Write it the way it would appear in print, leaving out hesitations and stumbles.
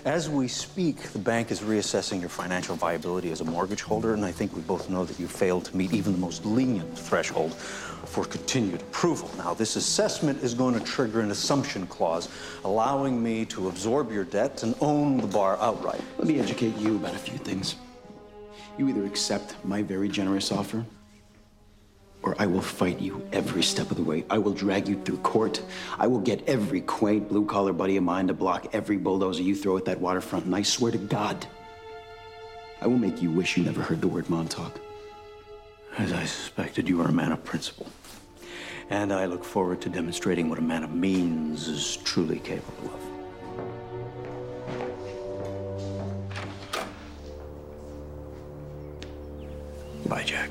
As we speak, the bank is reassessing your financial viability as a mortgage holder, and I think we both know that you failed to meet even the most lenient threshold for continued approval. Now, this assessment is going to trigger an assumption clause, allowing me to absorb your debt and own the bar outright. Let me educate you about a few things. You either accept my very generous offer, or I will fight you every step of the way. I will drag you through court. I will get every quaint blue-collar buddy of mine to block every bulldozer you throw at that waterfront, and I swear to God, I will make you wish you never heard the word Montauk. As I suspected, you are a man of principle. And I look forward to demonstrating what a man of means is truly capable of. Bye, Jack.